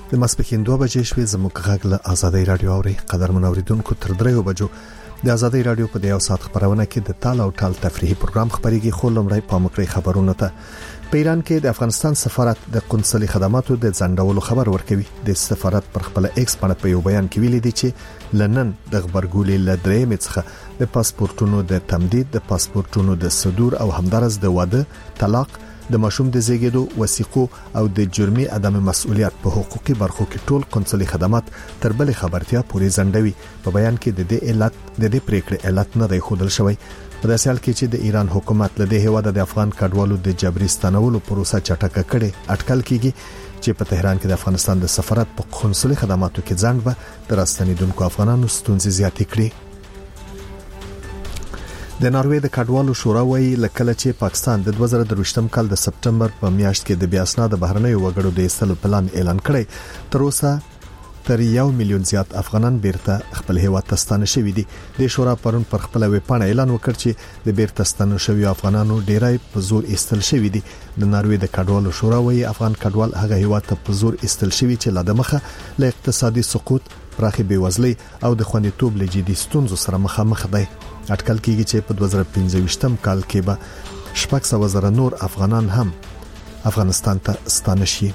د ماسپښین 2 بجې شوې زموږ غږ له آزادۍ رادیو اوري. قدرمن اوریدونکو تر 3 بجو د آزادۍ رادیو په 1 ساعت خبرونه کې د تال او ټال تفریحي پروګرام خبريږي. خو لمړی پامکړی خبرونه ته. په ایران کې د افغانستان سفارت د قونسلي خدماتو د ځنډولو خبر ورکوي. د سفارت پر خپل ایکس باندې په یو بیان کې ویلي دي چې لنن د خبرګولې لدرې مڅخه د پاسپورتونو د تمدید، د پاسپورتونو د صدور او همدارس د واده، طلاق، د ماشوم د زیږیدو وثیقو او د جرمي عدم مسؤلیت په حقوقي برخو کې ټول قونسلي خدمات تر بل خبرتیا پورې ځنډوي. په بیان کې د دې پریکړې علت نه دی ښودل شوی. په داسې حال کې چې د ایران حکومت له دې هیواده د افغان کډوالو د جبري ستنولو پروسه چټکه کړي اټکل کیږي چې په تهران کې د افغانستان د سفارت په قونسلي خدماتو کې ځنډ به د راستنیدونکو افغانانو ستونزې زیاتې کړي. د ناروې د کډوالو شورا وايي لکه چې پاکستان د 2023 کال د سپټمبر په میاشت کې د بیا اسناد بهرنیو وګړو د ایستلو پلان اعلان کړی. تر اوسه تر 1 میلیون زیات افغانان بیرته خپل هیواد ته ستانه شوي دي. د شورا پرون پر خپل ویبپاڼه اعلان وکړ چې د بیرته ستانه شوی افغانانو ډیرای په زور ایستل شوي دي. د ناروې د کډوالو شورا وايي افغان کډوال هغه هیواد ته په زور ایستل شوي چې لا د مخه له اقتصادي سقوط، پراخي بیوزلۍ او د خوندیتوب له جدي ستونزو سره مخامخ دي. اټکل کیږي چې په 2025 کال کې به 600,000 نور افغانان هم افغانستان ته ستانه شي.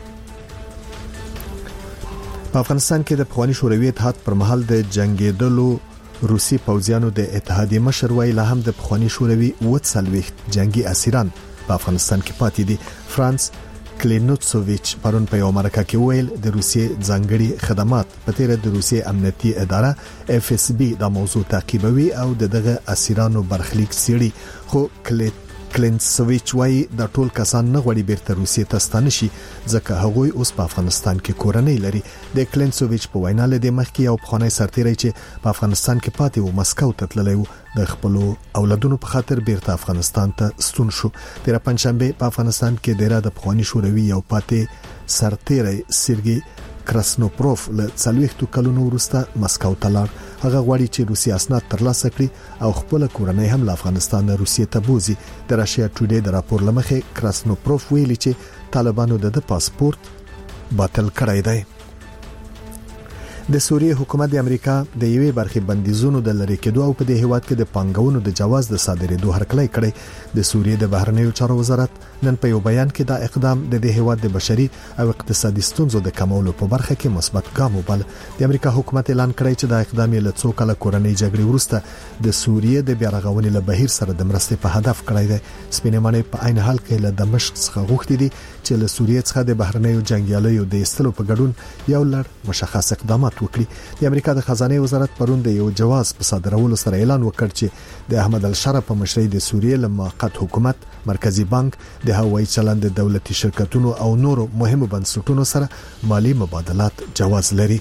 په افغانستان کې د پخوانی شوروي اتحاد پر مهال د جنگیدلو روسي پوځیانو د اتحادیه مشر ویل هم د پخوانی شوروي 40 جنگي اسیران په افغانستان کې پاتې دي. فرانس کلینوتسوویچ پرون په یو مرکه کې ویل د روسي ځانګړي خدمات په تیر د روسي امنیتي اداره FSB د موضوع تعقیبوي او دغه اسیرانو برخلیک سیړي. خو کلینوتسوویچ وايي د ټول کسان نه غوړي بیرته روسي ته ستانه شي ځکه هغوی اوس په افغانستان کې کورنۍ لري. د کلینوتسوویچ په وینا له دې مخکې یو پخوانی سرتیری چې په افغانستان کې پاتې و مسکو ته تللی و د خپل اولادونو په خاطر بیرته افغانستان ته ستون شو. تیر پنځشنبه په افغانستان کې ډیره د پخوانی شوروي یو پاتې سرتیری سرګي کراسنوپروف له 40 کلونو وروسته مسکو ته لاړ. هغه غواړي چې روسي اسناد ترلاسه کړي او خپل کورنۍ هم له افغانستان نه روسیې ته بوزي. د راشیا ټوډے د راپور لمخې کراسنوپروف ویلي چې طالبانو د پاسپورت باطل کړی دی. د سوریې حکومت د امریکا د یوې برخې بندیزونو د لری کېدو او په دې هیواد کې د پانګونو د جواز د صادرېدو هرکلی کړی. د سوریې د بهرنیو چارو وزارت نن په یو بیان کې دا اقدام د دې هیواد د بشري او اقتصادي ستونزو د کمولو په برخه کې مثبت ګام وبل. د امریکا حکومت اعلان کړی چې دا اقدام له څو کال کورنۍ جګړې وروسته د سوریې د بیا رغونې له بهیر سره د مرستې په هدف کړی دی. سپینمانه په عین حال کې له دمشق څخه غوښتي دي چې له سوریې څخه د بهرنیو جنگیالیو د ایستلو په ګډون یو لړ مشخص اقدامات وکړي. د امریکا د خزانه وزارت پرون د یو جواز په صادرولو سره اعلان وکړ چې د احمد الشرف په مشرۍ د سوریې له موقت حکومت، مرکزی بانک، د هوایي چلند د دولتي شرکتونو او نورو مهمو بنسټونو سره مالی مبادلات جواز لري.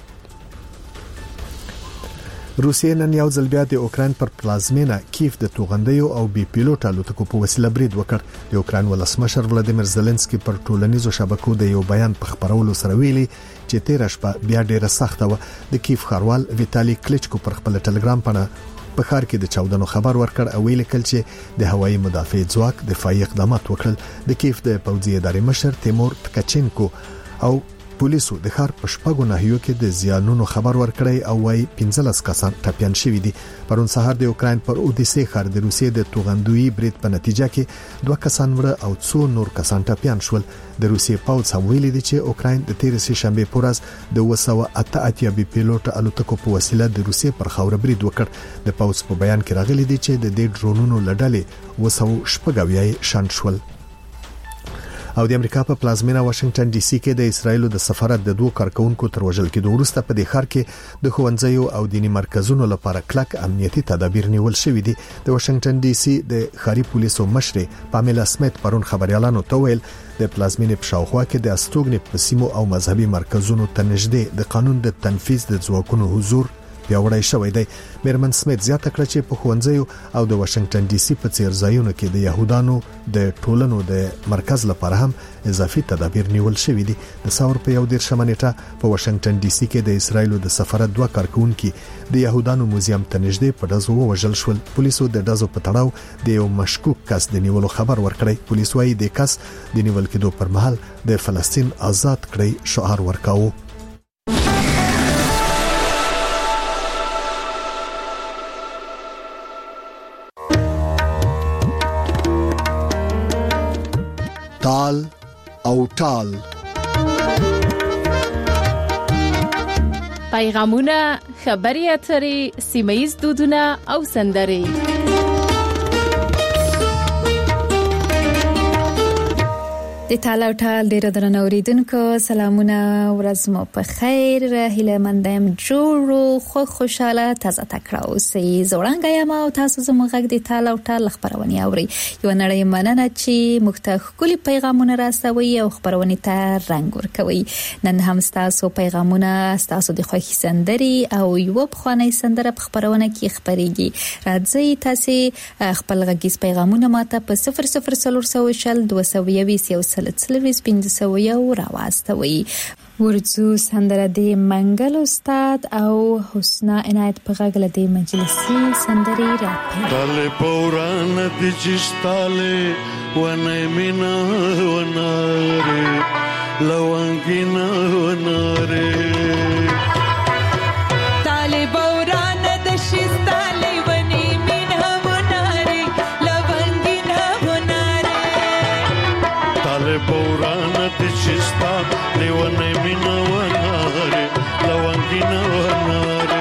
روسیه نن یو ځل بیا د اوکرين پر پلازمینه کیف د توغندیو او بي پیلوټ الوتکو په وسیله برید وکړ. د اوکرين ولسمشر ولادیمیر زيلنسکي پر ټولنیزو شبکو د یو بیان په خبرولو سره ویلي چې تیر شپه بیا ډیره سخته و. د کیف ښاروال ویتالي کلیچکو پر خپل ټلګرام په ښار کې د چاودنو خبر ورکړ او ویل کل چې د هوایي مدافع ځواک دفاعي اقدامات وکړل. د کیف د پوځي ادارې مشر تیمور تکاچینکو او پولیسو د ښار په شپږو ناحیو کې د زیانونو خبر ورکړی او وايي 15 کسان ټپيان شوي دي. پرون سهار د اوکرين پر اودیسه ښار د روسیې د توغندوی برید په نتیجه کې 2 کسان مړه او 2 نور کسان ټپيان شول. د روسیې پوځ هم ویلي دي چې اوکرين د 13 شنبه پر ورځ د 288 بي پیلوټ الوتکو په وسیله د روسیې پر خاور برید وکړ. د پوځ په بیان کې راغلي دي چې د دې ډرونونو لړلې 280 شان شول. او د امریکا په پلازمینه واشنگټن ډي سي کې د اسرایل د سفارت د 2 کارکونکو تر وژل کېدو وروسته په دې ښار کې د ښوونځیو او دینی مرکزونو لپاره کلک امنیتي تدابیر نیول شوې دي. د واشنگټن ډي سي د ښاري پولیسو مشر پامیلا سمیت پرون خبريالانو ته ویل د پلازمینه په شاوخوا کې د استوګنې په سیمو او مذهبي مرکزونو ته نږدې د قانون د تنفيذ د ځواکونو حضور پیاوړی شوی دی. میرمن سمیت زیاته کړه چې په ښوونځیو او د واشنگټن ډي سي په څیر ځایونو کې د يهودانو د ټولنو د مرکز لپاره هم اضافي تدابیر نیول شوی دي. د ثور په 11 نیټه په واشنگټن ډي سي کې د اسرایل د سفارت 2 کارکونکو د يهودانو موزیم ته نږدې په دزو وژل شول. پولیسو د دزو په تړاو د یو مشکوک کس د نیولو خبر ورکړی. پولیس وايي د کس د نیول کېدو پر مهال د فلسطین آزاد کړی شعار ورکاوه. تال او ټال. پیغامونه، خبري اترې، سیمه‌ییز دودونه او سندرې. د تال او ټال ډیره درنه اوریدونکو سلامونه، ورځ مو په خیر، هیله مندم جوړو خو خوشاله تازه تکړه اوسئ. زوړنګ یم او تاسو زموږ غږ د تال او ټال خبرونه اوري. یو نړۍ مننه چې موږ ته خولي پیغامونه راسوي او خبرونه ته رنگ ورکوي. نن هم تاسو پیغامونه، تاسو د خوښي سندري او یو بخواني سندره په خبرونه کې خبريږي. راځي تاسو خپل غږیز پیغامونه ماته په 00300 220 سلسله سپیندسوي راواستوي. ورځو سندره د منګل استاد او حسنا عنایت په غږ له مجلسي سندري راپې. تاله پوران د جستاله ونه مینا وناره لوانګینا وناره. تاله پوران د شستاله ونه مینا وناره لوانګینا وناره. تاله پوران د شستاله ونه مینا وناره لوانګینا وناره.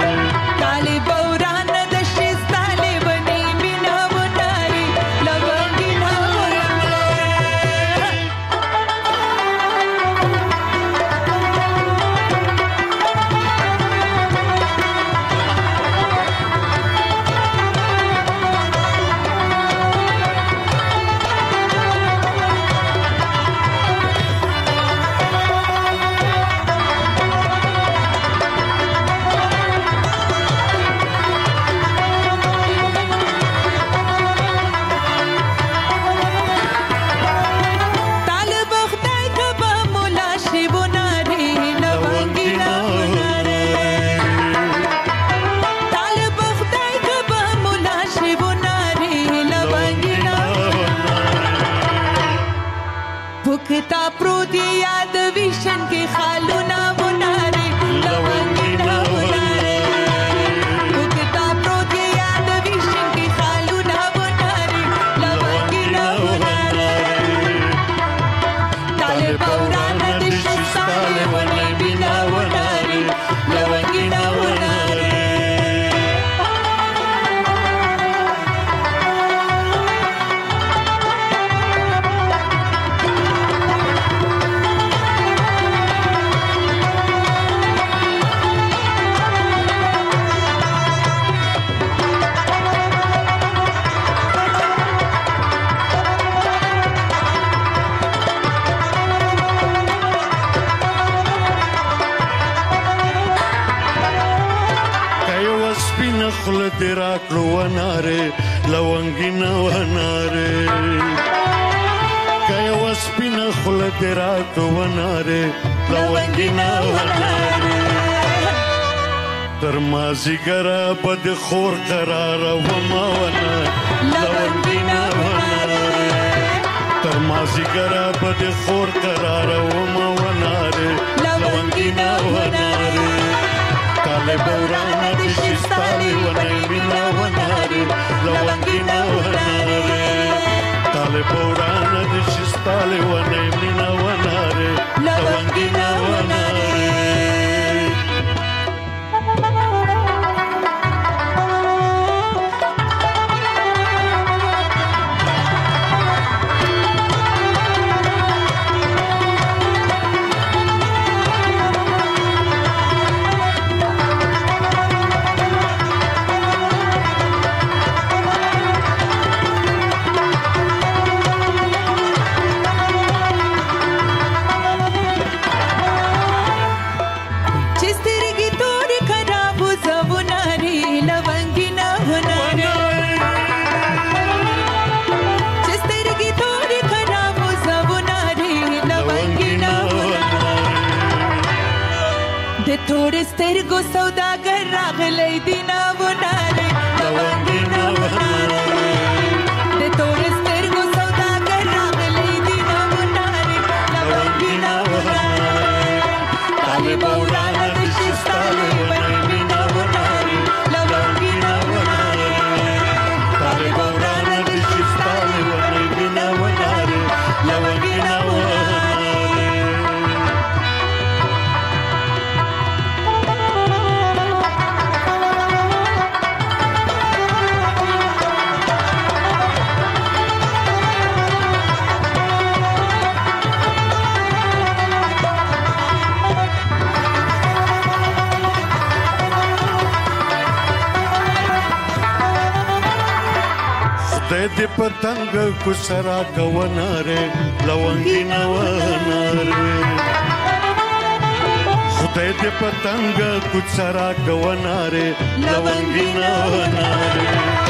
زیګرا بد خور قرار و ماونه لوندینا وناره. تر ما زیګرا بد خور قرار و ماونه لوندینا وناره. طالب ورانه د شستالي ونه مینا وناره لوندینا وناره. طالب ورانه د شستالي ونه مینا وناره لوندینا وناره. थोड़े سترګو سوداګر راغلی دینا وناره لوندینا وناره. د थोड़े سترګو سوداګر راغلی دینا وناره لوندینا وناره. طالب ورانه د شستاله ونینا وناره لوندینا وناره. طالب ورانه د شستاله ونینا وناره لوندینا خدای دې پتنګ کو سرا کووناره لونګینا وناره خدای دې پتنګ کو سرا کووناره لونګینا وناره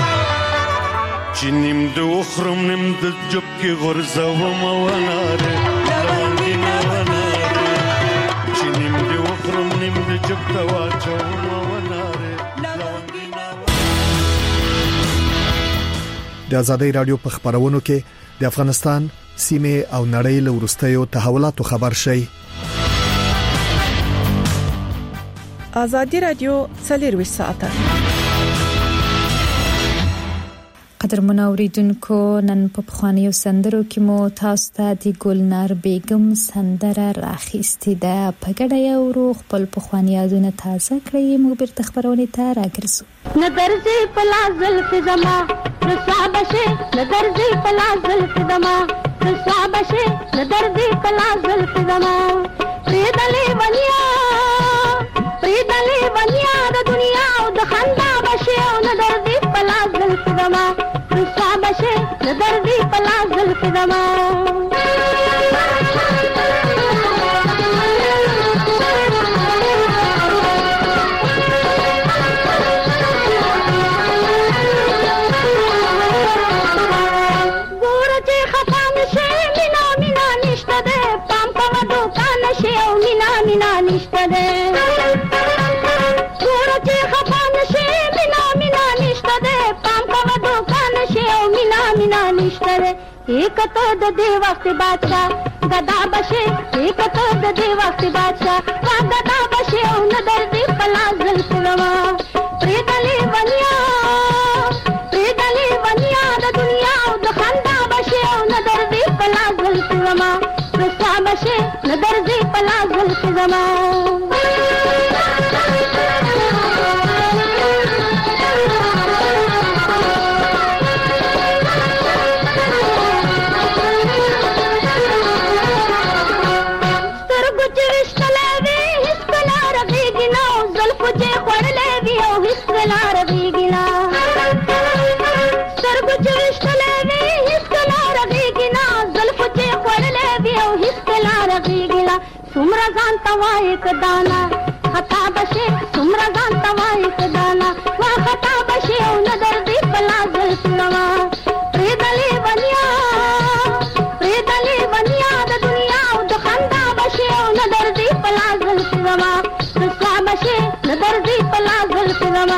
چنیم د وخرم نیم د جب کې غرزه و موناره لونګینا وناره چنیم د وخرم نیم د جب ته واچو موناره د آزادۍ رادیو په خبرونو کې د افغانستان سیمه او نړۍ له وروستیو تحولاتو خبر شي. آزادۍ رادیو 24 ساعته. قدرمن اوریدونکو نن په خوانیو سندرو کې مو تاسو ته د ګلنار بیگم سندره راخیستې ده. په ګډه یو روح خپل په خوانیادونه تازه کړی مو بیرته خبرونه ته راګرځو. نظرځي پلا زلف زما رسابشه نظرځي پلا زلف زما رسابشه نظرځي پلا زلف زما پریدلې ونیا د دنیا او د خندا بشه او نظرځي پلا زلف زما رسابشه نظرځي پلا زلف زما एक तो दे वक्त बादशाह गदा बशे एक तो दे वक्त बादशाह वा गदा बशे उन दर्दी पला जुल्फवा प्रेदली वनिया द दुनिया द खंदा बशे उन दर्दी पला जुल्फवा रसा बशे न दर्दी पला जुल्फवा सुमरा जान तवा एक दाना खता बशे सुमरा जान तवा एक दाना वा खता बशे उन दर्दी पला जुल्फवा प्रेदली वनिया द दुनिया द खंदा बशे उन दर्दी पला जुल्फवा रसा बशे न दर्दी पला जुल्फवा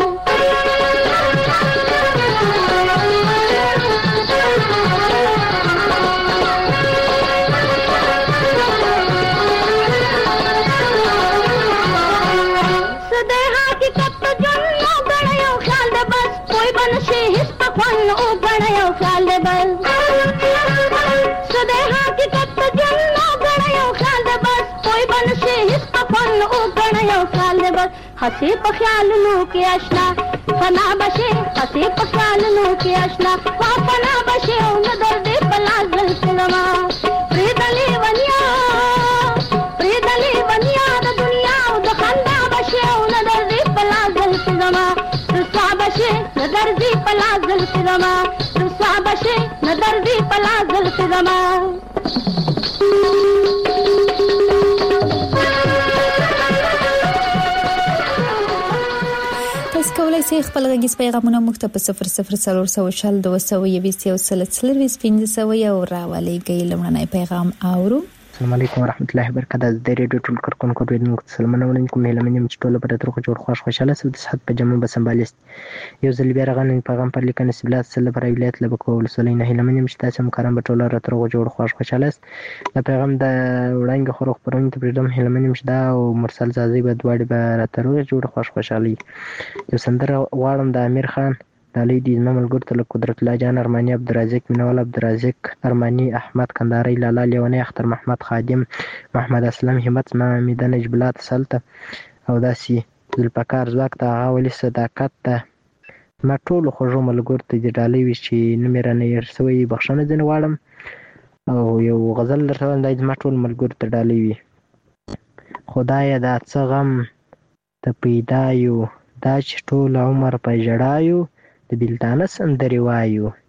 हसी पख्याल नो के आशना फना बशे हसी पख्याल नो के आशना वा फना बशे उन दर्दे पला जुल्फवा प्रेदली वनिया द दुनिया द खंदा बशे उन दर्दे पला जुल्फवा रसा बशे न दर्दी पला जुल्फवा रसा बशे न दर्दी पला जुल्फवा کولای شئ خپل غږیز پیغامونه موږ ته په 00402223 او راولېږئ. لمړنی پیغام اورو. السلام علیکم ورحمت الله وبرکاته. د ریډیو ټول کارکونکو ډیرنګ سلامونه ولیکم. هلمنیم چې ټول په ترخه جوړ خوشاله سو د صحت په جمع بسنبالست یو ځل بیا رغنې پیغام پر لیکنه سبلات سره پر ویلات لبکو ولسلینه هلمنیم چې تاسو مکرم په ټول را ترغه جوړ خوشاله است. د پیغام د وړاندې خروخ پرونی ته پرېدم هلمنیم چې دا او مرسل زازي به دوړي به را ترغه جوړ خوشالي. یو سندره غواړم د امیر خان دالی دی مملګر ته قدرت الله جان ارمانی عبدالرزاق منول عبدالرزاق ارمانی احمد کنداری لالا لیونی اختر محمد خادم محمد اسلم همت محمد نجیب الله سلطه او داسي ذوالفقار زواک ته غاولي صداقت ته ما ټول خوږو ملګر ته د ډالۍ وی چې نمبر نه يرسوي بخښنه ځنه واړم او یو غزل درته د ما ټول ملګر ته ډالۍ وی خدای دا څه غم ته پیدا یو دا چې ټول عمر په جړایو د بلتانه سندري وایو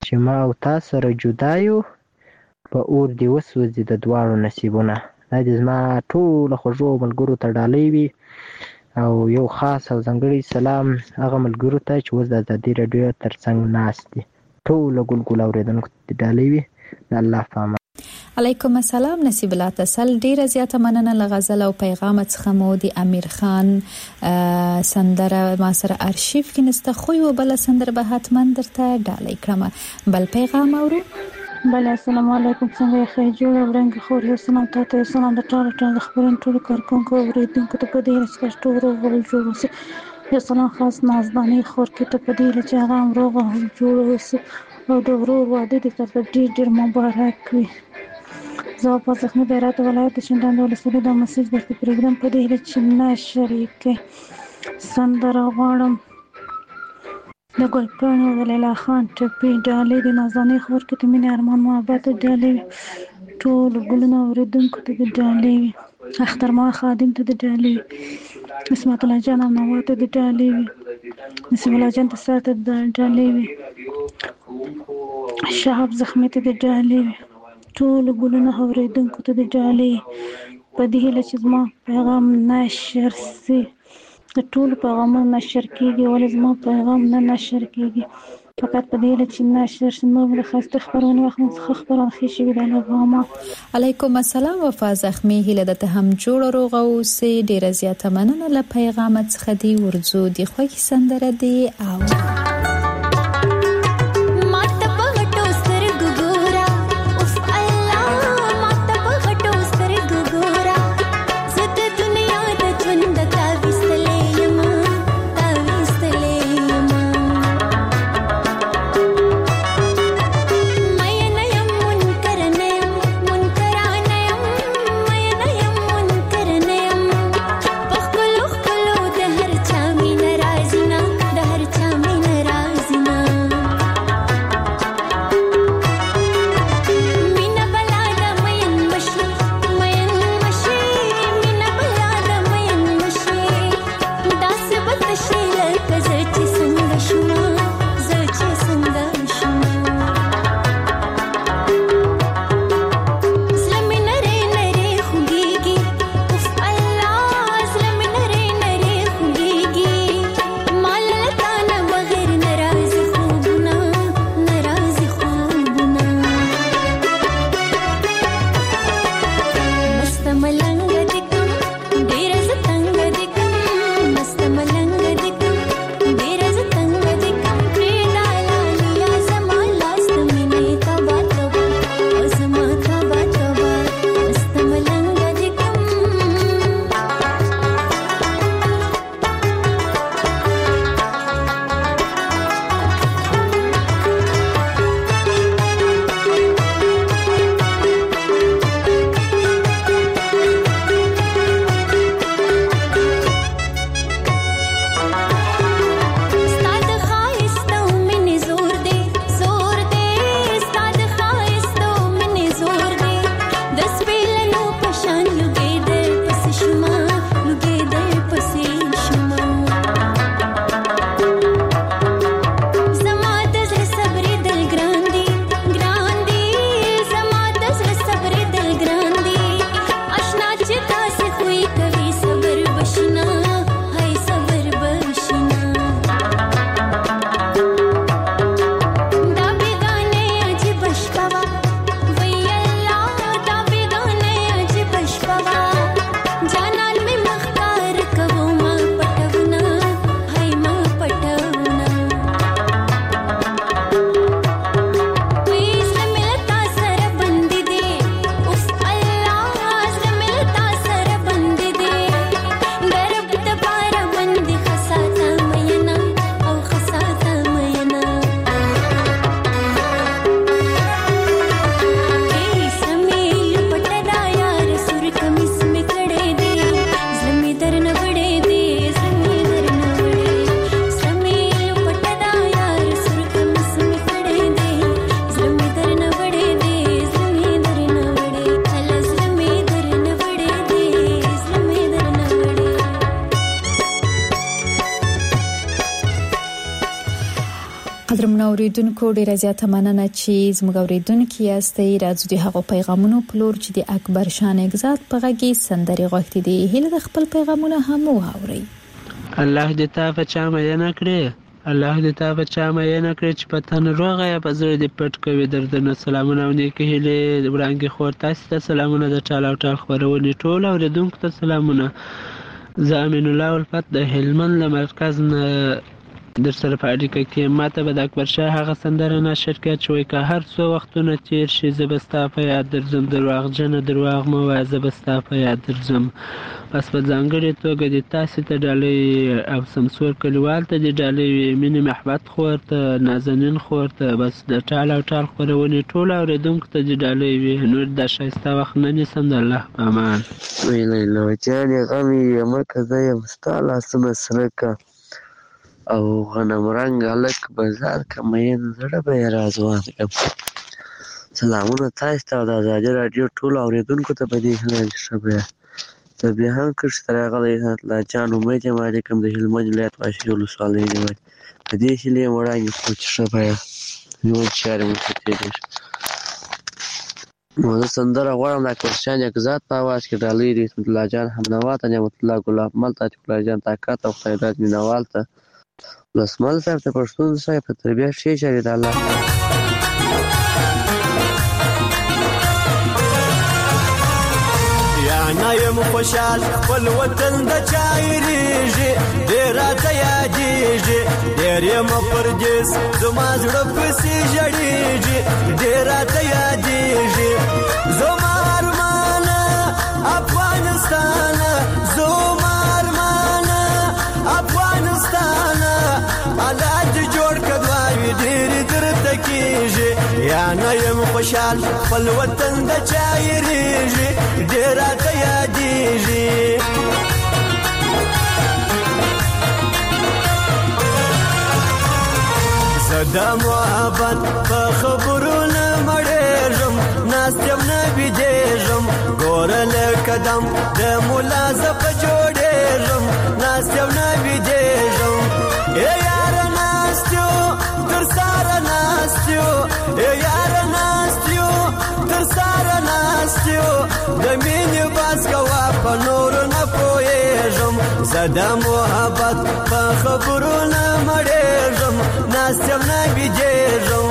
چې ما او تا سره جدا یو په اور دې وسوځي د دواړو نصیبونه. دا دې زما ټولو خوږو ملګرو ته ډالۍ وي او یو خاص او ځانګړی سلام هغه ملګرو ته چې اوس د ازادي راډیو ترڅنګ ناست دي. ټولو ګلګل اورېدونکو ته ډالۍ وي. د الله په امان. علیکم السلام. نصیب الله تسل ډیره زیاته مننه لغزل او پیغام څخه مو د امیر خان سندره ما سره ارشیف کې نسته خو یو بل سندره به حتما درته ډالۍ کړم. بل پیغام اورو. بله السلام علیکم. څنګه یې خیر جوړ ورنګ خور یو سلام تاسو سلام د ټول خبرن ټول کارکونکو اوریدونکو ته په دې چې ټول ورو جوړ اوسه. یو سلام خاص نازداني خور کې ته په دې چې هغه روغ جوړ اوسه او د ورو واده دې تر ډیر مبارک وي. زه په ځخمي بیرات ولایت شندان ولسوالۍ د مسیج د پروګرام په دې چې نه شریک سندره غواړم د ګلپاڼو د لیلا خان ټپي ډالۍ د نازنې خور کې ته مینه ارمان محبت ډالۍ ټول ګلونه اوریدونکو ته ډالۍ اختر ما خادم ته ډالۍ اسمت الله جان او نوات ته ډالۍ نسیم الله جان ته ساته ډالۍ شهاب زخمي ته ډالۍ ټول ګلونه اوریدونکو ته ډالۍ په دې چې زما پیغام نشر سي د ټول پیغامونه نشر کیږي ولې زما پیغام نه نشر کیږي فقط په دې چې نشر شنو ول خاصه خبرونه وخت خبرونه خېشي د الله. علیکم السلام. وفا زخمي هله د هم جوړ روغ او سي ډیره زیاته مننه ل پیغام څخه دی ورزو دی خو کی سندره دی او د هر چا مين اوریدونکو ډیره زیاته مننه چې زموږ اوریدونکو یاستئ. راځو د هغو پیغامونو په لور چې د اکبر شاه نګزاد په غږی سندري غوښتي دي. هیله د خپل پیغامونه هم واوري. الله دې تا په چا مې نه کړې، الله دې تا په چا مې نه کړې چې په تن روغه یا په زړه دې پټ کوي دردونه. سلامونه او نیکې هیلې وړاندې خور تاسو ته سلامونه د ټال او ټال خبرونه ټول اوریدونکو ته سلامونه. زه امین الله الفت د هلمند له مرکز نه در سره په اړیکه کې. ماته به د اکبر شاه هغه سندره نشر کړه چې وایي که هر څو وختونه تیر شي زه به ستا په یاد درځم، درواغجنه درواغ مه وایه زه به ستا په یاد درځم. بس په ځانګړې توګه د تاسې ته ډالۍ او سمسور کلیوال ته د ډالۍ مینې محبت خور ته نازنین خور ته بس د ټال او ټال خپرونې ټول اوریدونکو ته د ډالۍ وي. نور دا ښایسته وخت نه نیسم. د الله په امان. لیلا جانې غم یې مکه زه یم ستا لاسونه سره که او غنم رنګ هلک بازار که مین زړه به یې رازوان کړم. سلامونه تاسو ته او د ازادي راډیو ټولو اوریدونکو ته په دې هیله چې ښه به یاست. زه بیا هم کښې ته راغلی عزت الله جان امید یم علیکم د هلمند ولایت واشي ولسوالۍ نیولې. په دې هیلې یم وړاندې کړو چې ښه به یاست، ژوند چارې مو ښه تېرېږي. نو زه سندره غواړم د اکبر شاه نګزاد په اواز کې ډالۍ د اسمت الله جان حمنوا ته، نعمت الله ګلاب مل ته، عتیق الله جان طاقت او خیرات مینوال ته، ولسمل صاحب ته، پښتون صاحب په تربیه ښې چارې د الله یا یم خوشحال خپل وطن د چایریږي ډېر راته یادېږي ډېر یم پردیس زما زړه پسې ژړېږي ډېر راته یادېږي زما ارمانه افغانستانه زما ارمانه افغانستانه الله دې جوړ کړه دعاوې ډېرې درته کېږي یا نه یم خوشحال خپل وطن د چایریږي ډېر راته یادېږي زه د محبت په خبرو نه مړېږم ناست یم نه بېدېږم ګوره له قدم د ملا زه په جوړېږم ناست یم نه بېدېږم ای یاره ناست یو تر ساره ناست یو ای یاره ناست یو تر ساره ناست یو د مینې باز کوه په نورو نه پوهېږم زه د محبت په خبرو نه مړېږم ناست یم نه بېدېږم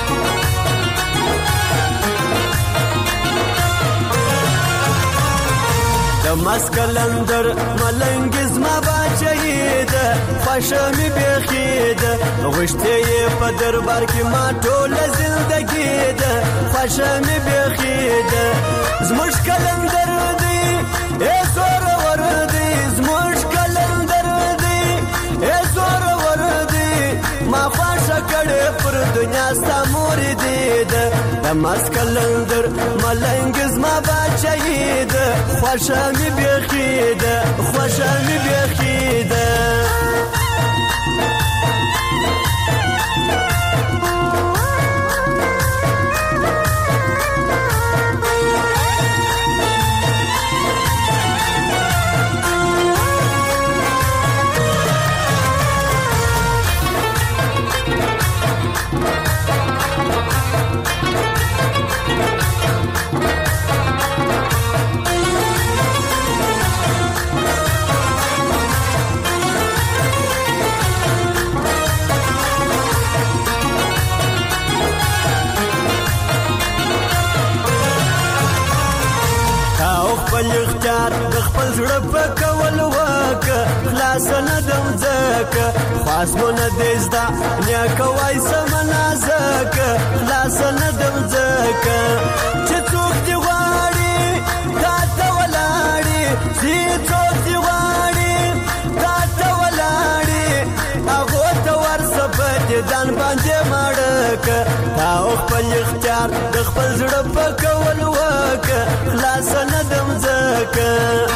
د مسکلندر ملنګ زما باچهی ده خوښه مې بیخي ده غوښتې یې په دربار کې ما ټوله زندګي ده خوښه مې بیخي ده زموږ کلندر دی ای زورور دی زموږ کلندر دی ای زورور دی ما خوښه کړې پر دنیا ستا مور دی ده د مسکلندر ملنګ زما باچهی ده خوښه مې بیخي ده خوښه مې بیخي ده خپل اختیار د خپل زړه په کول وکه خلاص نه دم ځکه خاص مو نه دی زده نیکه وای سمنا ځکه خلاص نه دم ځکه چې څوک دې غواړي تا ته ولاړي چې څوک دې غواړي تا ته ولاړي هغو ته ورسه په دې ځان باندې مړکه تا خپل اختیار د خپل زړه په کول وکه خلاص نه دم ځکه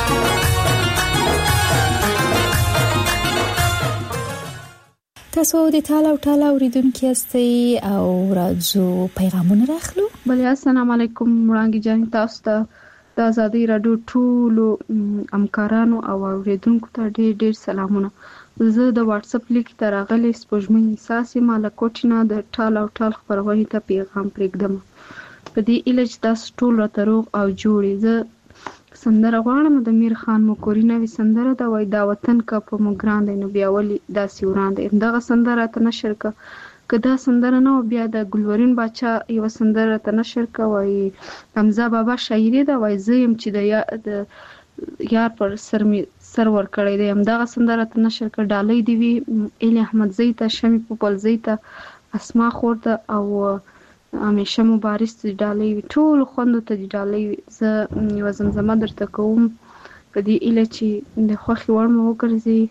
تاسو د ټال او ټال اوریدونکو یاستئ او راځو پیغامونه راخلو. بله السلام علیکم وړانګې جان تاسو ته د ازادي راډیو ټولو همکارانو او اوریدونکو ته ډېر ډېر سلامونه. زه د واتس اپ لیک ته راغلی سپوږمۍ احساس یم له کوټې نه د ټال او ټال خپرونې ته پیغام پرېږدم په دې هیله چې تاسو ټول راته روغ او جوړ یې. زه سندره غواړم د میر خان مکوري نوې سندره ده وایي دا وطن که په موږ ګران دی نو بیا ولې داسې وران دی. همدغه سندره راته نشر که دا سندره نه و بیا د ګلورین باچا یوه سندره راته نشر که وایي حمزه بابا شاعري ده وایي زه یم چې د یار پر سر می سر ورکړی دی. همدغه سندره ته نشر کړ. ډالۍ دې وي ایلي احمدزۍ ته، شمې پوپلزۍ ته، اسما خور ته او همیشه مبارز ته ډالۍ وي. ټولو خوندو ته دې ډالۍ وي. زه یوه زمزمه درته کوم په دې هیله چې د خوښې وړ مو وګرځي.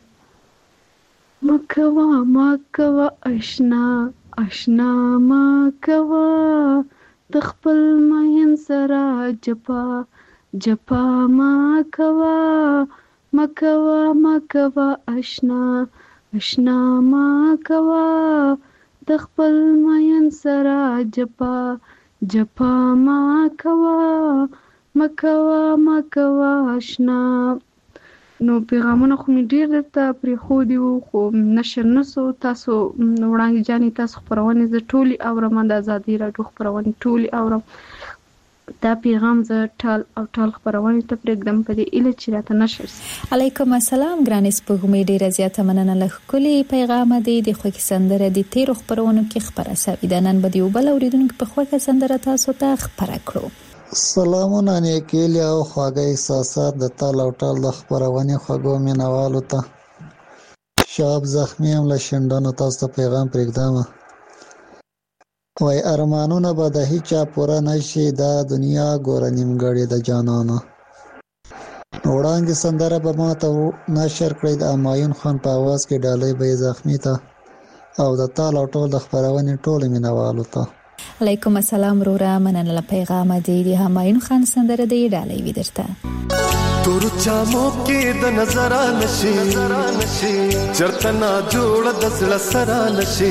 مکوه مکوه اشنا اشنا مکوه د خپل مین سره جپا جپا مکوه مکوه مکوه اشنا اشنا مکوه د خپل مین سره جپا جپا مکوه مکوه مکوه اشنا. نو پیغامونه خو مې ډېر درته پرېښودي وو خو نشر نه سو. تاسو وړانګې جانې تاسو خپرونې زه ټولې اورم، د ازادي راډیو خپرونې ټولې اورم. دا پیغام زه ټال او ټال خپرونې ته پرېږدم په دې هیله چې راته نشر سي. علیکم السلام ګرانې سپوږمۍ، ډېره زیاته مننه له ښکلي پیغامه دی. د خوښې سندره د تیرو خپرونو کې خپره سوې ده. نن به د یو بل اورېدونکي په خوښه سندره تاسو ته خپره کړو. سلامونه نیکیلی او خواږه احساسات د تال او ټال د خپرونې خوږو مینوالو ته. شاب زخمی هم له شنډانو تاسو ته پیغام پرېږدم. وای ارمانونه به د هیچا پوره نشي، دا دنیا ګوره نیمګړې د جانانه. وړانګې سندره به ما ته نشر کړئ د همایون خان په اواز کې. ډالۍ به یې زخمی ته او د تال او ټال د خپرونې ټولو مینوالو ته. علیکم السلام روره، مننه له پیغامه دی. د همایون خان سندره دی ډالۍ وي درته. تور چامو کې د نظر نشي چرته نا جوړ د زړه سره نشي.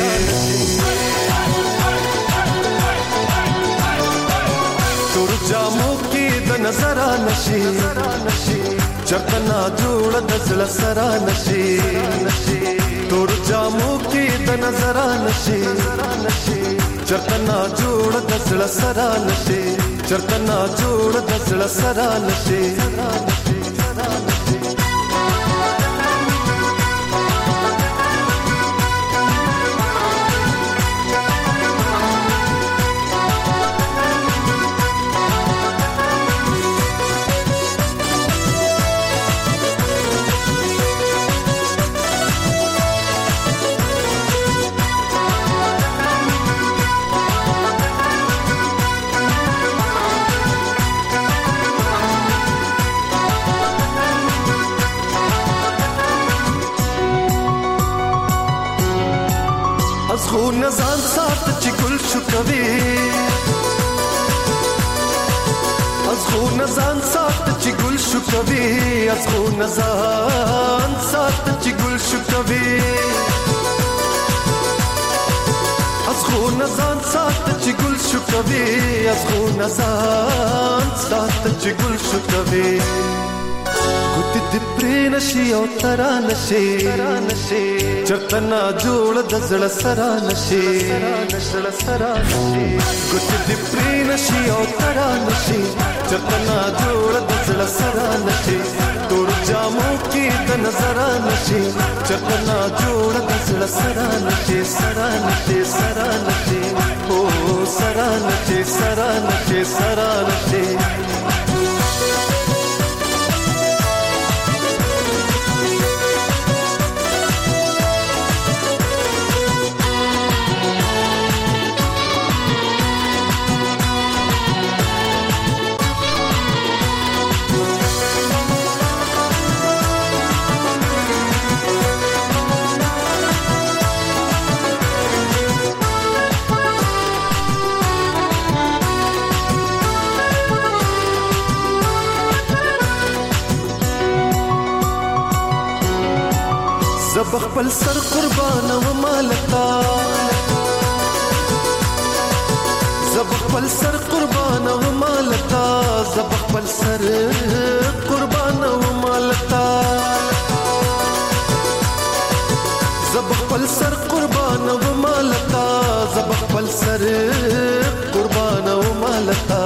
تور چامو کې د نظر نشي چرته نا جوړ د زړه سره نشي. تور چامو کې د نظر نشي چرته نا جوړ د زړه سره نشي. چرته نا جوړ د زړه سره نشي. خو نزان سات چې ګل شو کوي، از خو نزان سات چې ګل شو کوي، از خو نزان سات چې ګل شو کوي، از خو نزان سات چې ګل شو کوي، از خو نزان سات چې ګل شو کوي. ګوت دې پرې نشي او ترا نشي چرته نا جوړ د زړه سره نشي. ګوت دې پرې نشي او ترا نشي چرته نا جوړ د زړه سره نشي. تور جامو کې د نظر نشي چرته نا جوړ د زړه سره نشي. سره نشي سره نشي او سره نشي سره نشي سره نشي. زب خپل سر قربان و مالتا، زب خپل سر قربان و مالتا، زب خپل سر قربان و مالتا. خپل سر قربان و مالتا زب خپل سر قربان و مالتا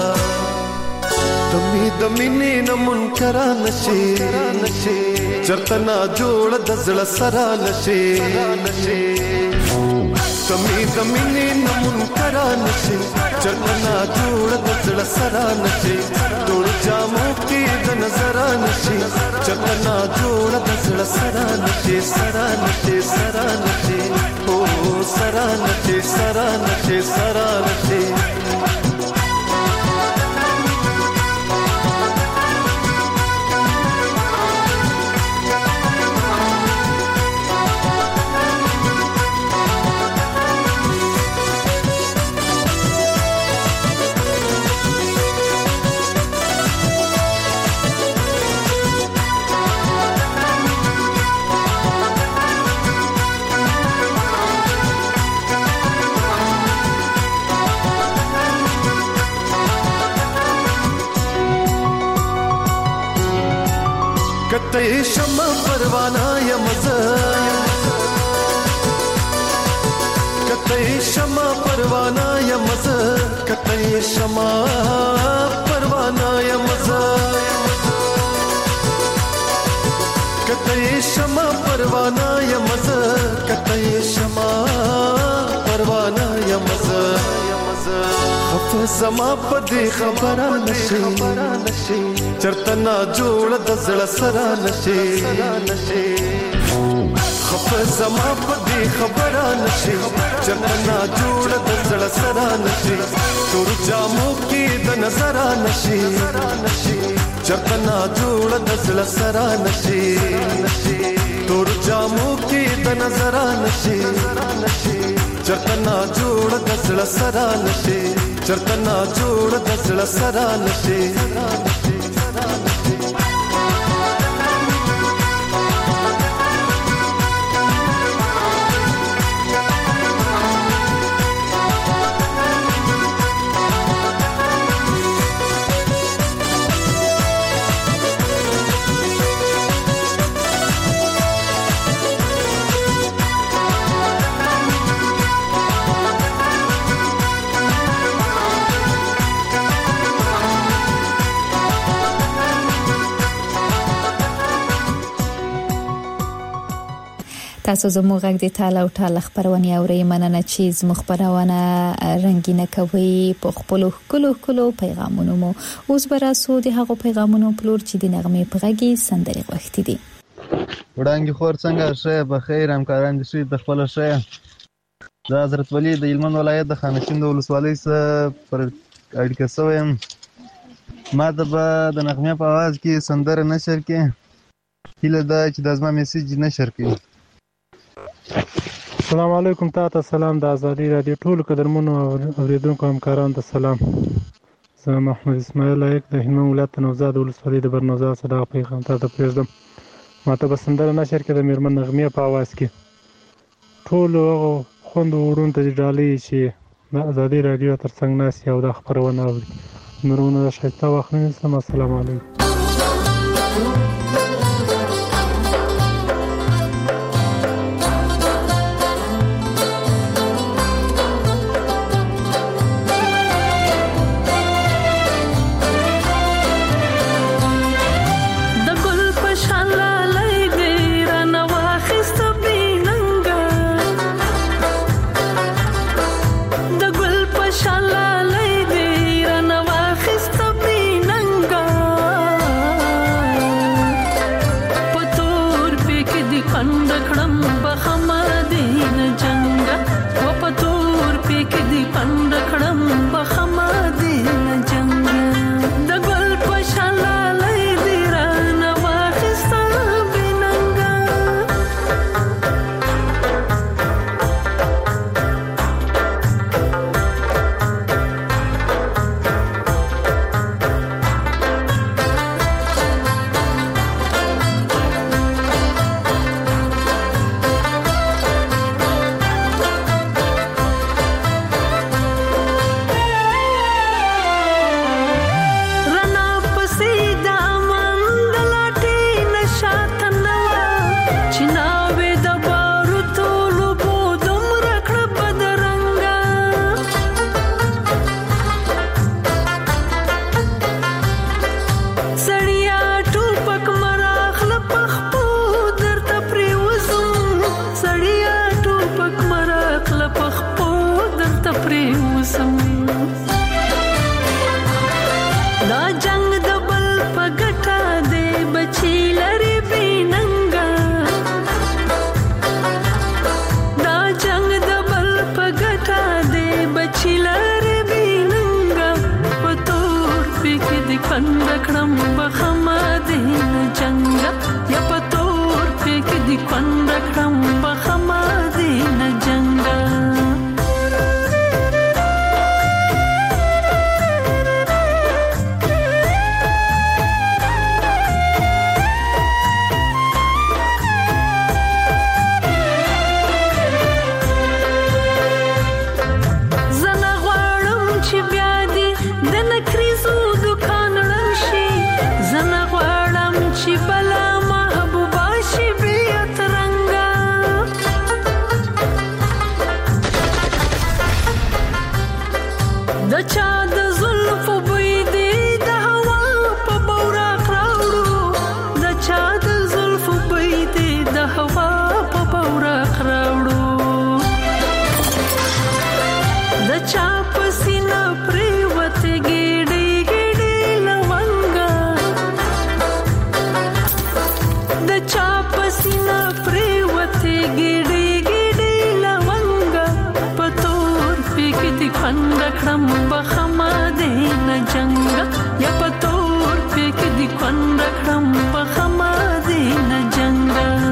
دمینې نه منکر نشي چرته نا جوړ د زړه سره نشي دمینې نه منکر نشي چرته نا جوړ د زړه سره نشي ټول جامو کې د نظر نشي چرته نا جوړ د زړه سره نشي او سره نشي کته شمع پروانه یمزه کته شمع پروانه یمزه کته شمع پروانه یمزه کته شمع پروانه یمزه کته شمع پروانه یمزه زما پدې خبره نشي چرته نا جوړ د زړه سره نشي زما پدې خبره نشي چرته نا جوړ د زړه سره نشي تور جامو کې د نظر نشي چرته نا جوړ د زړه سره نشي تور جامو کې د نظر نشي چرته نا جوړ د زړه سره نشي چرته نا جوړ د زړه سره نشي تاسو زموږ غږ د تاله او ټاله خبرونه اورئ مننه چې زموږ خبرونه رنگینه کوي په خپل کلو پیغامونو مو اوس براسو د هغو پیغامونو پلور چې د نغمې په غږی سندري غوښتي دي وړاندې خور څنګه شه په خیر همکاران دي شي د خپل شه د حضرت ولی د هلمند ولایت د خانشین د ولسوالۍ سره پر اړیکه شوم ما د نغمې په आवाज کې سندره نشر کې هله دا چې د ازما میسج نشر کې السلام علیکم تاسو سلام د ازادي رادیو ټول قدرمنو اوریدونکو همکارانو ته سلام زه محمد اسماعیل لایق د هلمند ولایت نوزاد ولسوالۍ د برنوزاد صداق پیغام ته پرېږدم ماته به سندره نشر کې د میرمن نغمې په आवाज کې ټول خوند ورون ته ډالۍ چې د ازادي رادیو ترڅنګ ناس یو د خبرونه اوري نورونه شایسته وخت نه سم السلام علیکم د چا د زلفو بوی دی د هوا په بوراق راوړو د چا د زلفو بوی دی د هوا په بوراق راوړو د چا په سینه پریوته ګډي ګډي لونګا د چا په سینه پریوته ګډي ګډي لونګا پتور پک دي پندکړم بخما دین جنگ یا پتور پک دي پندکړم بخما دین جنگ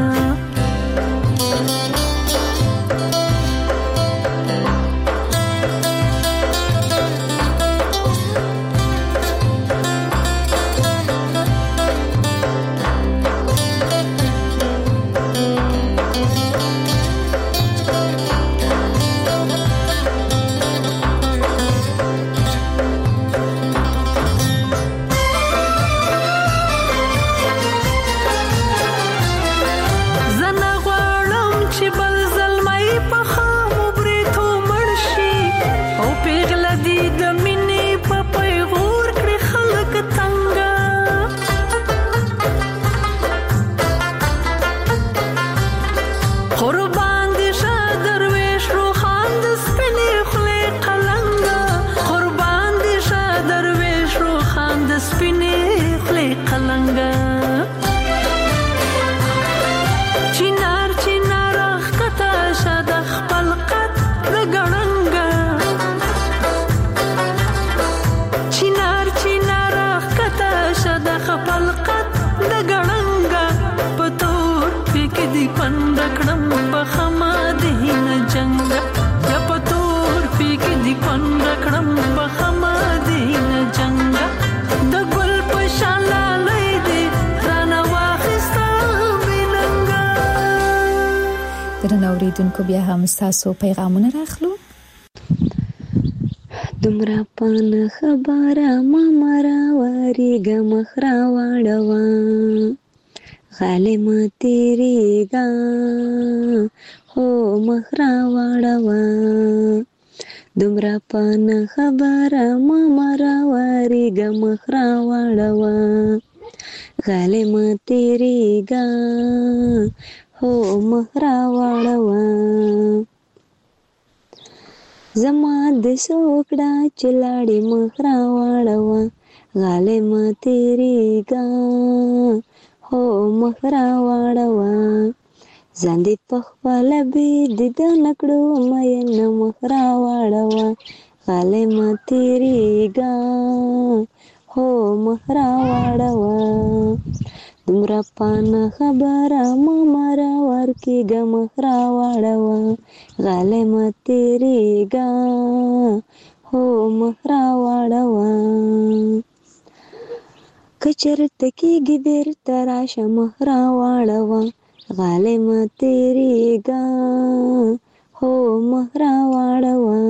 اوریدونکو بیا هم تاسو پیغامونه راخلو. دومره پان خبره ما مرا وریګه مخرا واړوا غالم تیریګا هو مخرا واړوا دومره پان خبره ما مرا وریګه مخرا واړوا غالم تیریګا هو مخرا واړوا زما د سوکړه چلاړې مخرا واړوا غالم تیریګا هو مخرا واړوا ځان دې په خپل بيد د نکړو مې مخرا واړوا غالم تیریګا هو مخرا واړوا دومره پان خبره ما مرا ورکیګه مخرا واړوا غالم تیریګا هو مخرا واړوا کچرت کېږي بیرته راشه مخرا واړوا غالم تیریګا هو مخرا واړوا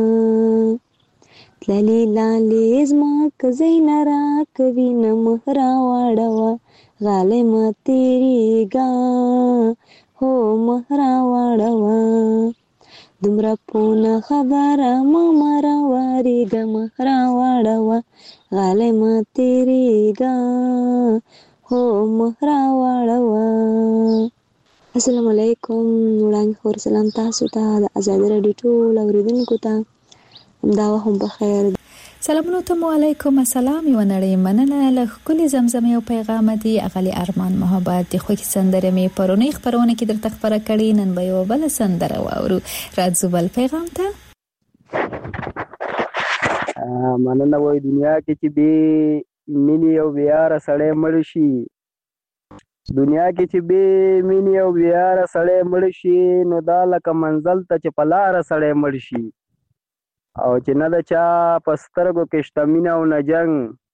تللی لالی زما کزین را کوي نه مخرا واړوا غالم تیریګا هو مخرا واړوا دومره پونه خبره ما مرا وریګه مخرا واړوا غالم تیریګا هو مخرا واړوا. السلام علیکم. وړاندې خور سلام تاسو ته د آزاد رادیو ټول اوریدونکو ته دا هم بخیر. سلامونه ته علیکم السلام یو نړۍ مننه له ښکلي زمزمې او پیغام دی اغلی ارمان محبت د خوږ سندره می پرونی خبرونه کې درته خبره کړي نن به یو بل سندره واورو راځو بل پیغام ته. مننه وای دنیا کې چې به مینی او بیار سړی مړ شي دنیا کې چې به مینی او بیار سړی مړ شي نو دا لکه منزل ته چې پلار سړی مړ شي او چې نه د چا پسترګو کې شته مینه او نه جنگ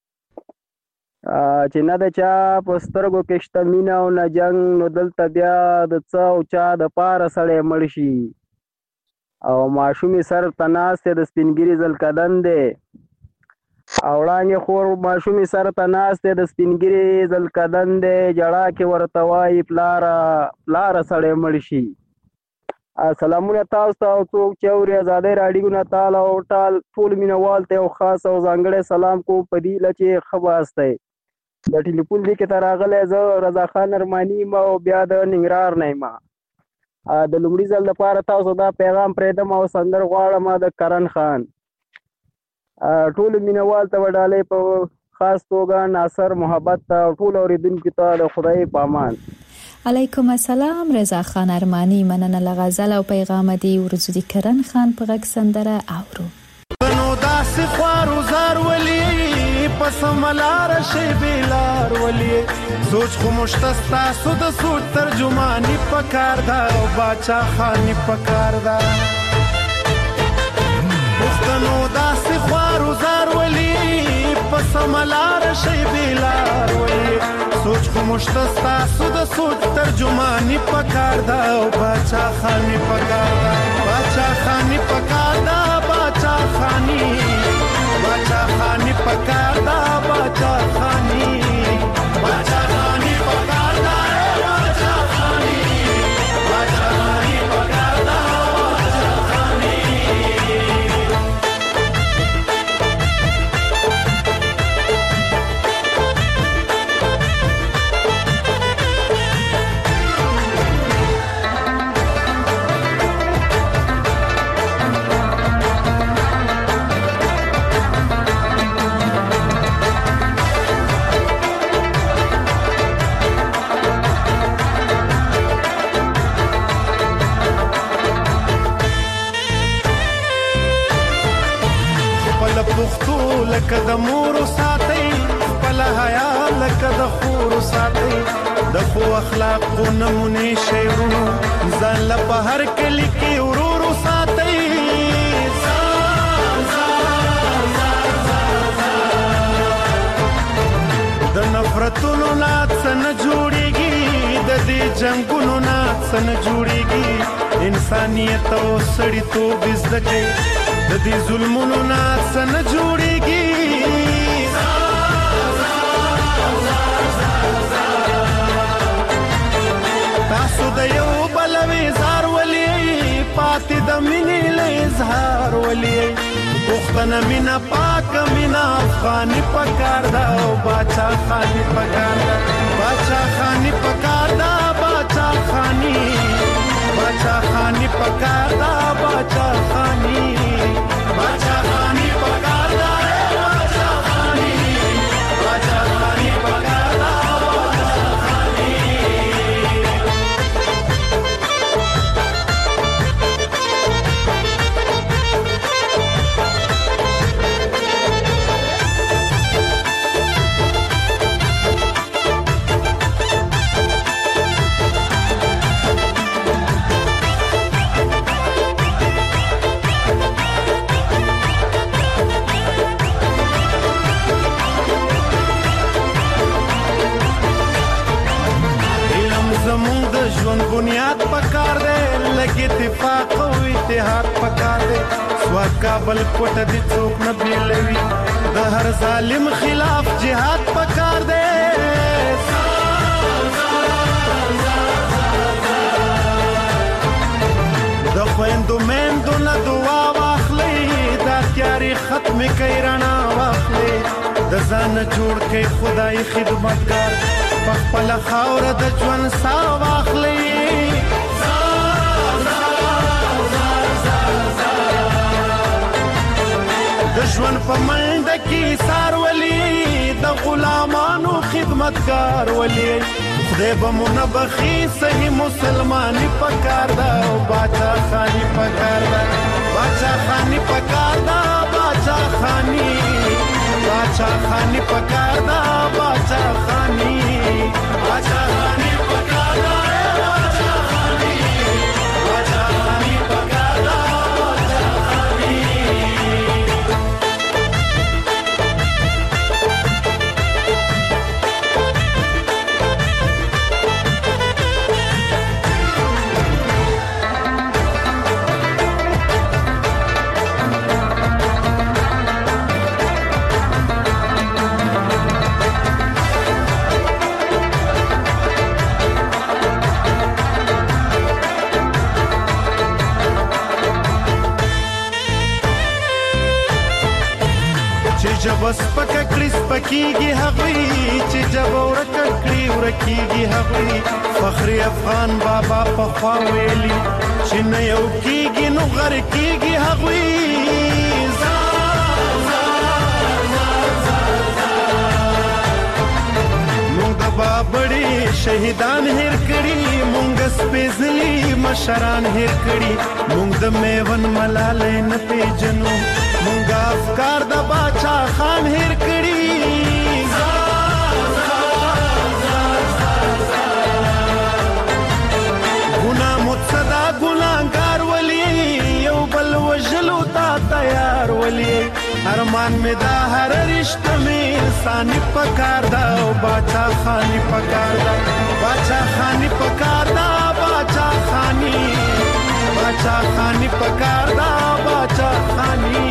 چې نه د چا پسترګو کې شته مینه او نه جنگ نو دلته بیا د څه او چا د پاره سړی مړ شي او ماشومې سر ته ناست د سپینګیري زلکدن دی او وړاندې خور ماشومې سر ته ناست د سپینګیري زلکدن دی جړا کې ورته وایي پلاره سړی مړ شي سلامونه تاسو ته او څوک چې اوري ازادۍ راډیو نه تعالی او ټول مینوال ته یو خاص او ځانګړی سلام کوم په دې هیله چې ښه باست دی. د ټلیفون دې کې ته راغلی زه رضا خان ارماني یم او بیا د ننګرهار نه یم. د لومړي ځل دپاره تاسو دا پیغام پرېږدم او سندر غواړم د کرن خان. ټولو مینوال ته وډالۍ په خاص توګه ناصر محبت ته او ټول اورېدونکو ته د خدای په امان. علیکم السلام رضا خان ارمانی مننه له غزل او پیغام دی ورزو دی کرن خان په غږ سندره اورو. نو داسې خوارو زار ولي پس ملار شي بیلار ولي سوچ خو مشتستا سود سوچ ترجمانی پکار دا او باچا خانی پکار دا پښتنو داسې خوارو زار ولي پس ملار شي بیلار ولي سوچ خو مشتستا سود سوچ ترجمانی پکار دا او باچا خانی پکار دا باچا خانی پکار دا باچا خانی پکار دا باچا خانی باچا خانی پکار دا باچا خانی پکار دا باچا خانی. پښتو لکه د مور ساتي خپل حیا لکه د خور ساتي د خو اخلاق نمونه شعرونو ځان له بهر کلی کې ورور ساتي د نفرتونو نات سن جوړيږي د دې جنگونو نات سن جوړيږي انسانيت او سړیتوب زده د دې ظلمونو نه څنګه جوړيږي تاسو د یو بل وزار ولي پاتې د مینې له اظهار ولي پښتنه مینا پاک مینا افغاني پکار دا او باچا خاني پکار دا باچا خاني پکار دا باچا خاني پکار دا باچا خاني باچا خانی پکار دا باچا خانی پکار دا باچا خانی. ژوند بنیاد پکار دے لګي اتفاق او اتحاد پکار دے سواد کابل پټ دي څوک نه بیلوي د هر ظالم خلاف جهاد پکار دے د خويندو مېندو نه دعا واخلي دا تیاری ختم کوي رڼا واخلي د ځان جوړ کوي خدای خدمتګار خپل خاور د ژوند سا واخلي د ژوند په منډه کې سار ولي د غلامانو خدمتګار ولي خدای به منبخي صحیح مسلماني پکار دا او باچا خاني پکار دا باچا خاني پکار دا باچا خاني پکار دا باچا خاني پکار دا باچا خاني پکار دا باچا خاني. جبس پکړی سپکیږي هغوی چې جب ورکړی ورکیږي هغوی فخر افغان بابا په خوا ویلي چې نه یو کیږي نو غر کیږي هغوی بابړي شهیدان هیر کړي مونږ سپېڅلي مشران هیر کړي مونږ د میون ملالۍ نه پیژنو مونږ افکار د باچا خان هیر کړي ګناه متصدا ګناهګار ولي یو بل وژلو ته تیار ولي ارمان می دا هر رشته می سانی پکار دا او باچا خانی پکار دا باچا خانی پکار دا باچا خانی پکار دا باچا خانی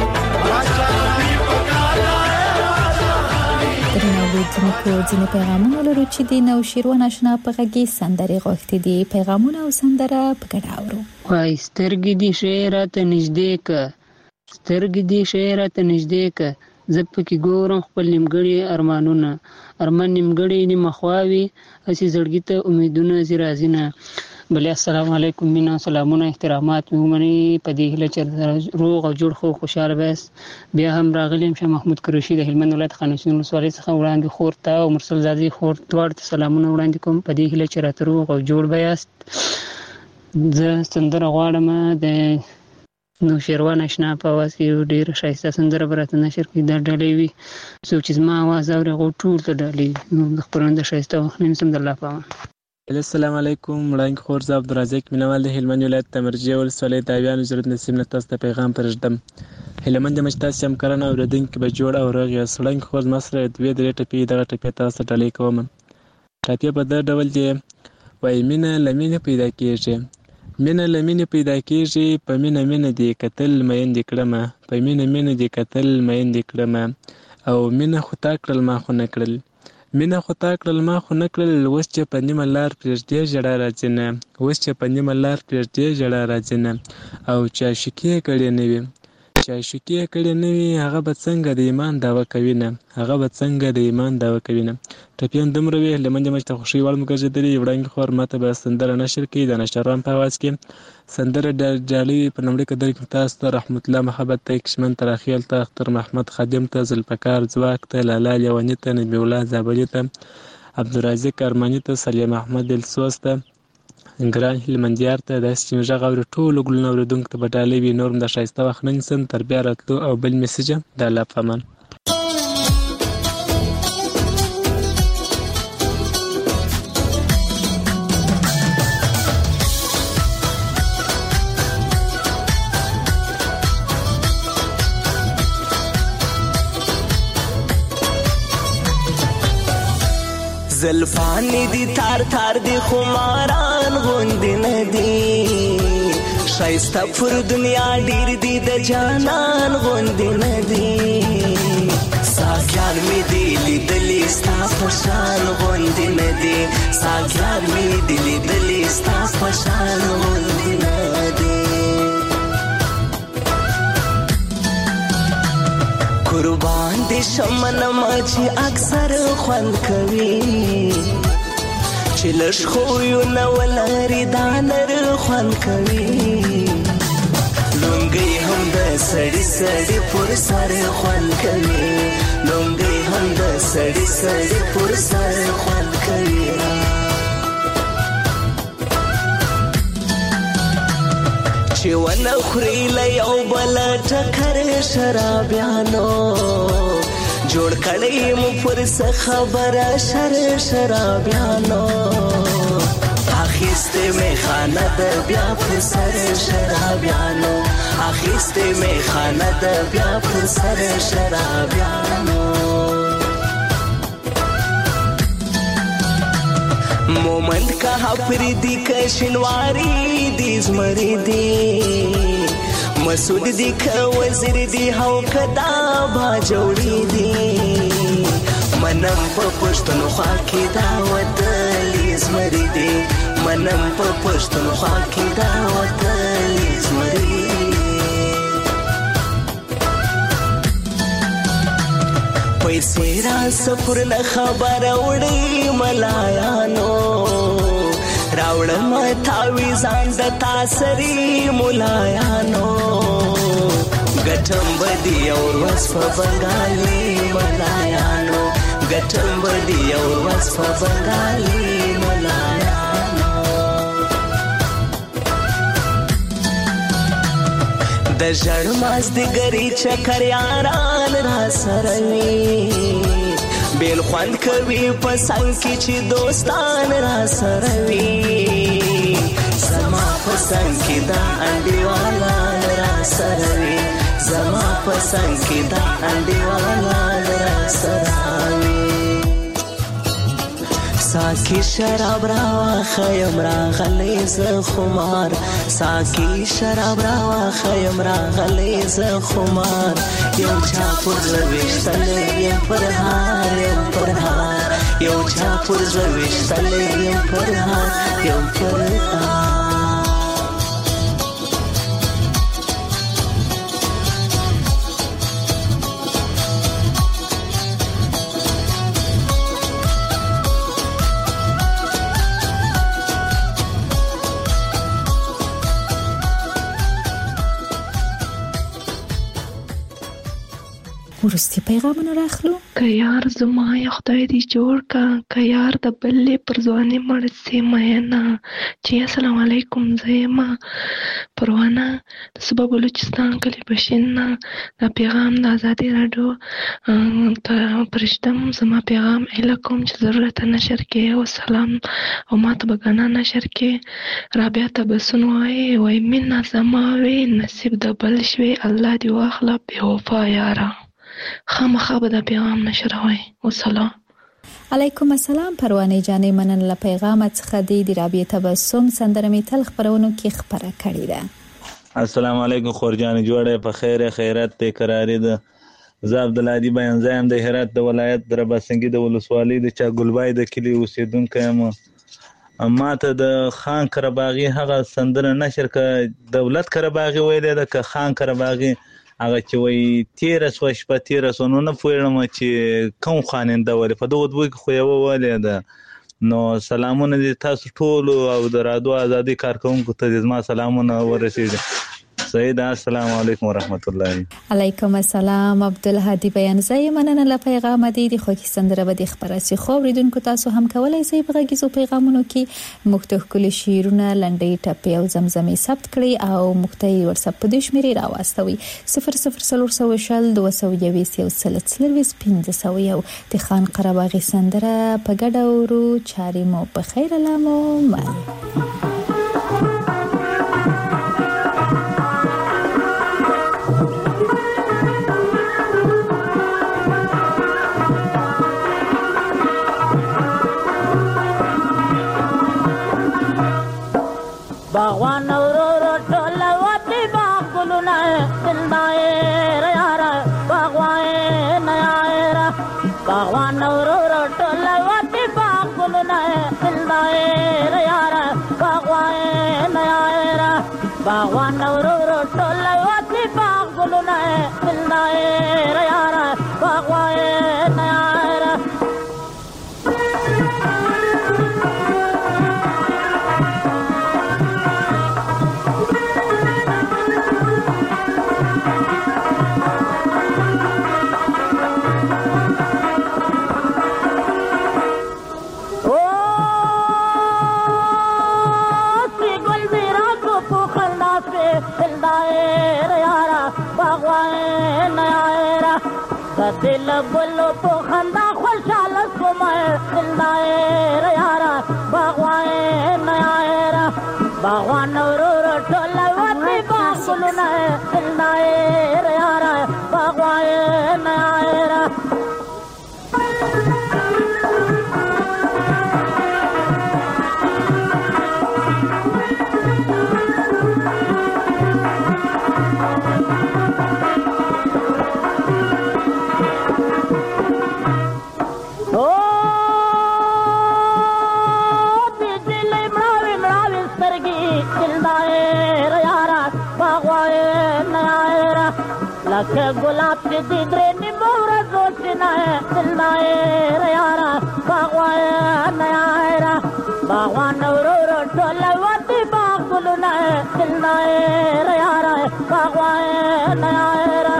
پکار دا درناوی دونکو ځینې پیغامونه لرو چې د نو شیروان آشنا په غږی سندرې غوښتي دي پیغامونه او سندره په ګډه اورو وای سترګې دي شعرته نږدې که سترګې دې شعر ته نږدې که زه پکې ګورم خپل نیمګړي ارمانونه ارمان نیمګړي نیمه خواوي هسې زړګي ته امیدونه ځي راځي نه بلې السلام علیکم مینا سلامونه احترامات مې ومنئ په دې هیله چې روغ او جوړ خو خوشحاله بیاست بیا هم راغلی یم شاه محمود قریشي د هلمند ولایت خانشین ولسوالۍ څخه وړاندې خور ته او مرسل زادې خور دواړو ته سلامونه وړاندې کوم په دې هیله چې راته روغ او جوړ بیاست زه سندره غواړم د نو شیروان آشنا په اواز کې یو ډېره ښایسته سندره به راته نشر کړي دا ډالۍ وي څوک چې زما اواز اوري هغو ټولو ته ډالۍ وي نو د خپرونې د ښایسته وخت نه سم د الله په امان السلام علیکم وړاندې خور زه عبدالرزاق مینوال د هلمند ولایت د مرجې ولسوالۍ د اویانو ضرورت نصیب نه تاسو ته پیغام پرېږدم هلمند یم چې تاسې هم کرنه اورېدونکي به جوړ او روغ یاست وړاندې خور زما سره دوې درې ټپې دغه ټپې تاسو ته ډالۍ کوم ټپې په دغه ډول دی وایي مینه له مینې پیدا کېږي مینه له مینې پیدا کېږي په مینه مینه دې کتل میندې کړمه په مینه مینه دې کتل میندې کړمه او مینه خو تا کړل ما خو نه کړل مینه خو تا کړل ما خو نه کړل اوس چې په نیمه لار پرېږدې ژړا راځي نه اوس چې په نیمه لار پرېږدې ژړا راځي نه او چې عاشقي یې کړې نه وي چې عاشقي یې کړې نه وي هغه به څنګه د ایمان دعوه کوي نه هغه به څنګه د ایمان دعوه کوي نه ټپې هم دومره وي هلمند یم چې ته خوښۍ وړ مو ګرځېدلې وړاندې خور ماته به سندره نشر کړي د نشران په اواز کې سندره ډالۍ په لومړي قدر کې تاسو ته رحمت الله محبت ته کشمن تراخیل ته اختر محمد خادم ته ذوالفقار ځواک ته لالا لیوني ته نبي الله زابلي ته عبدالرازق ارماني ته سلیم احمد دلسوز ته ګران هلمندیار ته داسې چې مې غږ اوري ټولو ګلونه اورېدونکو ته به ډالۍ وي نور هم د ښایسته وخت نه نیسم تر بیا راتلو او بل میسج د الله په امان زلفانی دی تار تار دی خماران غوندی ندی شایسته پر دنیا ډیر دی د جانان غوندی ندی ساکیان می دی لیدلی ستا پشان غوندی ندی ساکیان می دی لیدلی ستا پشان غوندی ندی قربان دی شمن مچی اکثر خوند کوي چې لږ خو نه ولري دا نر خوند کوي لونګي هم د سړی سړی پر سر خوند کوي لونګي هم د سړی سړی پر سر خوند کوي چې ونه خوري له یو بل ټکر شرابیانو جوړ کړی مو پر څه خبره شرابیانو اخیسته می خانه د بیا پر سر شرابیانو اخیسته می خانه د بیا پر سر شرابیانو مومند کا پردی کا شنواری دی زمری دی مسعود دی کا وزیر دی هو کدا با جوړی دی منم په پښتونخوا کې دا وتلی زمری دی منم په پښتونخوا کې دا وتلی زمری وای سیرا سفر نه خبر وړي ملایانو راوړم تعویزان د تاسری ملایانو ګټم بدی اور وصف بنگالی ملایانو ګټم بدی اور وصف بنگالی ملایانو د ژړ مازدیګري چکر یاران را سره وي بیل خوند کوي په څنګ کې چې دوستان را سره وي زما په څنګ کې دا انډیوالان را سره وي زما په څنګ کې دا انډیوالان را سره وي ساکی شراب راواخیم راغلی زه خمار ساکی شراب راواخیم راغلی زه خمار یو چا پر زړه ویشتلی یم پر هار یم پر هار یو چا پر زړه ویشتلی یم پر هار یم پر هار ورستی پیغامونه راخلو که یار زما یا خدای دی جوړ کا که یار د بلې پر ځواني مړ سي مینا چې السلام علیکم زما پروانه د صوبه بلوچستان کلی بشین دا پیغام د ازادي رادیو ته پرشتم زما پیغام الکم چې ضرورت نشر کې او سلام او ماته بغانا نشر کې رابعه تبسن وای مینا زما وی نصیب د بل شوي الله دی واخله به وفا یارا خامخا به د پیغام نشروي والسلام علیکم السلام پروانه جانې مننه پیغام څخه د رابعه تبسم سندره می تل خبرونو کې خبره کړې ده السلام علیکم خورجان جوړه په خیر خیرات ته قراری ده زه عبدالهادي بیان زایم د هرات د ولایت د رباسنګي د ولسوالۍ د چا ګلبای د کلی اوسیدونکو یم ماته د خان کرباغي هغه سندره نشر ک دولت کرباغي ویل ده ک خان کرباغي هغه چې وای 1300 شپه 1300 نه پوهیږم چې کوم خاننده ولې په دغه دوی خو یو ولې ده نو سلامونه دي تاسو ټول او د رادیو ازادي کارکونکو ته زما سلامونه ورسېږي سید السلام علیکم ورحمت الله علیکم السلام عبدالهادي بیان زای مننه له پیغام دی د خوږی سندره به د خبرسي خو ریدونکو تاسو هم کولای شئ په غږیزو پیغامونو کې مختلف کلی شیرونه لنډي ټپي او زمزمي ثبت کړئ او مختلف واتساپ په دې شمیرې راوستوي 0040 د خان قرباغي سندره په ګډه ورو چاري مو په خیر لامو مل باغوان اورو ټول وتی باغلونه زندای یارا باغوان یارا باغوان اورو ټول وتی باغلونه زندای یارا باغوان یارا باغوان اورو ټول وتی باغلونه زندای یارا باغوان یارا दिल बोलो तो खंदा खुशहाल सुमाए दिलदार यारा बागवान यारा बागवान रो टोला वती बागुलना दिलदार यारा बागवान यारा دې درې نیمو ورځو چې نه دل نایر یاره باغوان یاره باغوان ورور ټول وتی باغ ګلونه دل نایر یاره باغوان یاره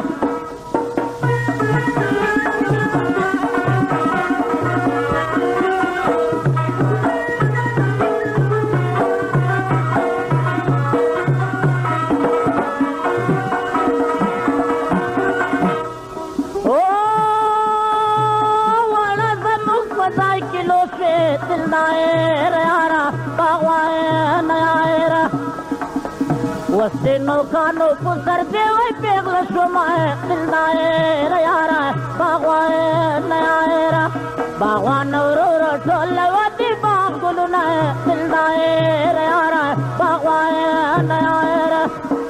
وستنو کانو پسر دیوی پیغل شمائے دل نائر یارا باغوان نائرہ باغوان ورور ٹھول ودی باغ گلو نائر دل نائر یارا باغوان نائرہ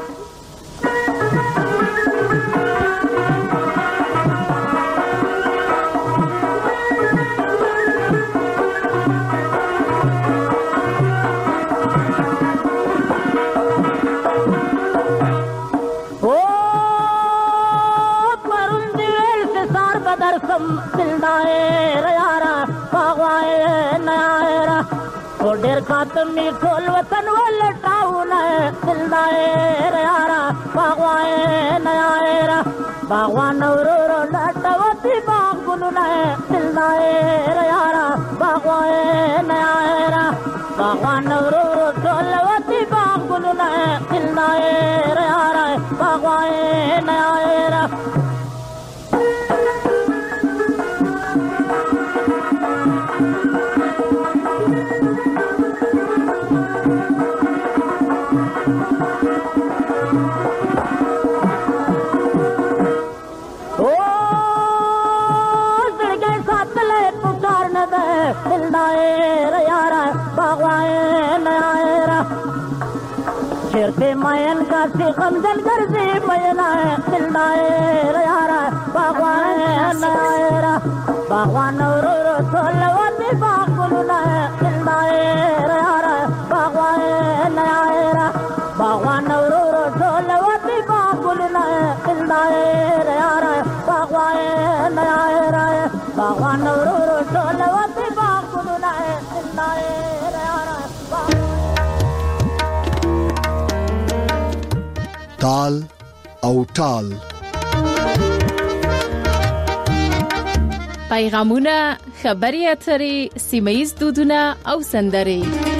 دل نائر یارا باغوان نائرہ تو ڈیر خاتمی ٹھول وطن والٹاؤنا دل نائر یارا باغوان نائرہ باغوان ورور لٹوتی باغ گلونا دل نائر یارا باغوان نائرہ باغوان ورور ٹھول وطی باغ گلونا دل نائر یارا باغوان نائرہ دل نائر یارا باغوان نائرہ شرط مین کا سیخم جل گرزی مینا دل نائر یارا باغوان نائرہ باغوان ورور ٹھول ودی باغ گلونا دل نائر یارا باغوان نائرہ باغوان ورور ٹھول ودی باغ گلونا دل نائر یارا باغوان نائرہ باغوان ورور ٹھول ودی باغ گلونا دل نائر یارا تال او ټال پیغامونه خبري اترې سیمه ییز دودونه او سندرې